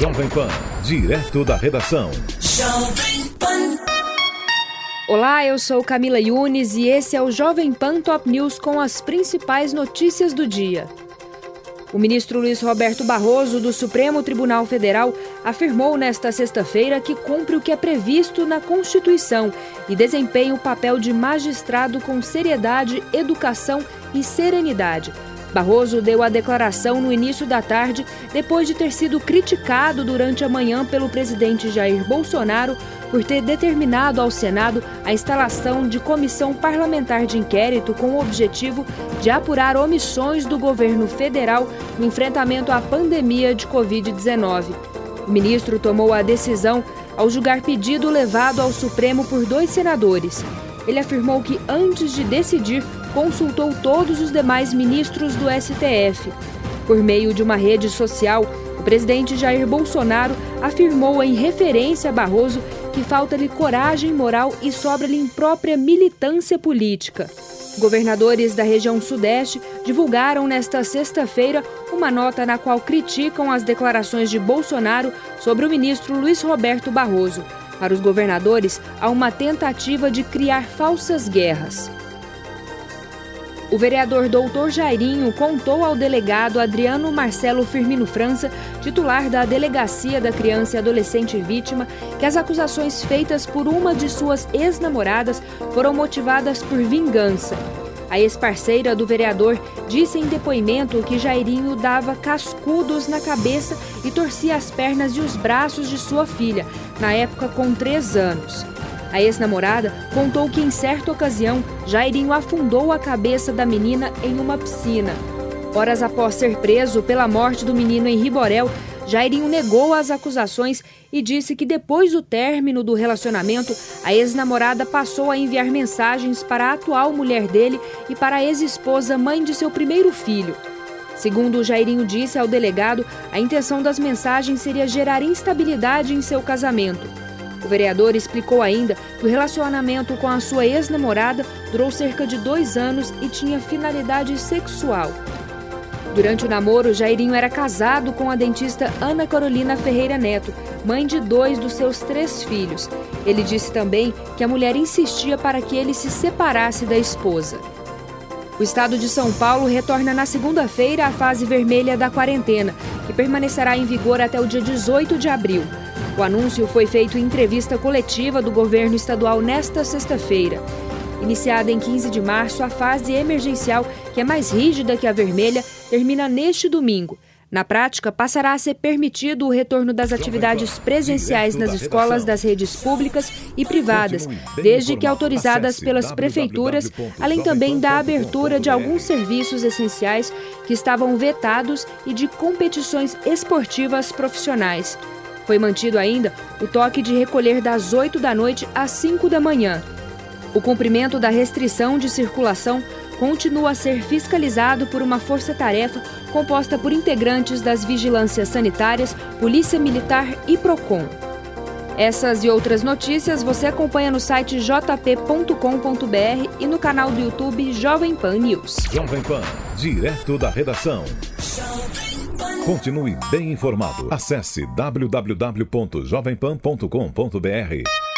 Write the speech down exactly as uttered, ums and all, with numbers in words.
Jovem Pan, direto da redação. Jovem Pan. Olá, eu sou Camila Yunes e esse é o Jovem Pan Top News com as principais notícias do dia. O ministro Luiz Roberto Barroso, do Supremo Tribunal Federal, afirmou nesta sexta-feira que cumpre o que é previsto na Constituição e desempenha o papel de magistrado com seriedade, educação e serenidade. Barroso deu a declaração no início da tarde, depois de ter sido criticado durante a manhã pelo presidente Jair Bolsonaro por ter determinado ao Senado a instalação de comissão parlamentar de inquérito com o objetivo de apurar omissões do governo federal no enfrentamento à pandemia de covid dezenove. O ministro tomou a decisão ao julgar pedido levado ao Supremo por dois senadores. Ele afirmou que, antes de decidir, consultou todos os demais ministros do S T F. Por meio de uma rede social, o presidente Jair Bolsonaro afirmou em referência a Barroso que falta-lhe coragem moral e sobra-lhe imprópria militância política. Governadores da região Sudeste divulgaram nesta sexta-feira uma nota na qual criticam as declarações de Bolsonaro sobre o ministro Luiz Roberto Barroso. Para os governadores, há uma tentativa de criar falsas guerras. O vereador doutor Jairinho contou ao delegado Adriano Marcelo Firmino França, titular da Delegacia da Criança e Adolescente Vítima, que as acusações feitas por uma de suas ex-namoradas foram motivadas por vingança. A ex-parceira do vereador disse em depoimento que Jairinho dava cascudos na cabeça e torcia as pernas e os braços de sua filha, na época com três anos. A ex-namorada contou que, em certa ocasião, Jairinho afundou a cabeça da menina em uma piscina. Horas após ser preso pela morte do menino em Riborel, Jairinho negou as acusações e disse que, depois do término do relacionamento, a ex-namorada passou a enviar mensagens para a atual mulher dele e para a ex-esposa, mãe de seu primeiro filho. Segundo o Jairinho disse ao delegado, a intenção das mensagens seria gerar instabilidade em seu casamento. O vereador explicou ainda que o relacionamento com a sua ex-namorada durou cerca de dois anos e tinha finalidade sexual. Durante o namoro, Jairinho era casado com a dentista Ana Carolina Ferreira Neto, mãe de dois dos seus três filhos. Ele disse também que a mulher insistia para que ele se separasse da esposa. O estado de São Paulo retorna na segunda-feira à fase vermelha da quarentena, que permanecerá em vigor até o dia dezoito de abril. O anúncio foi feito em entrevista coletiva do governo estadual nesta sexta-feira. Iniciada em quinze de março, a fase emergencial, que é mais rígida que a vermelha, termina neste domingo. Na prática, passará a ser permitido o retorno das atividades presenciais nas escolas das redes públicas e privadas, desde que autorizadas pelas prefeituras, além também da abertura de alguns serviços essenciais que estavam vetados e de competições esportivas profissionais. Foi mantido ainda o toque de recolher das oito da noite às cinco da manhã. O cumprimento da restrição de circulação continua a ser fiscalizado por uma força-tarefa composta por integrantes das vigilâncias sanitárias, Polícia Militar e Procon. Essas e outras notícias você acompanha no site j p ponto com ponto b r e no canal do YouTube Jovem Pan News. Jovem Pan, direto da redação. Continue bem informado. Acesse w w w ponto jovem pan ponto com ponto b r.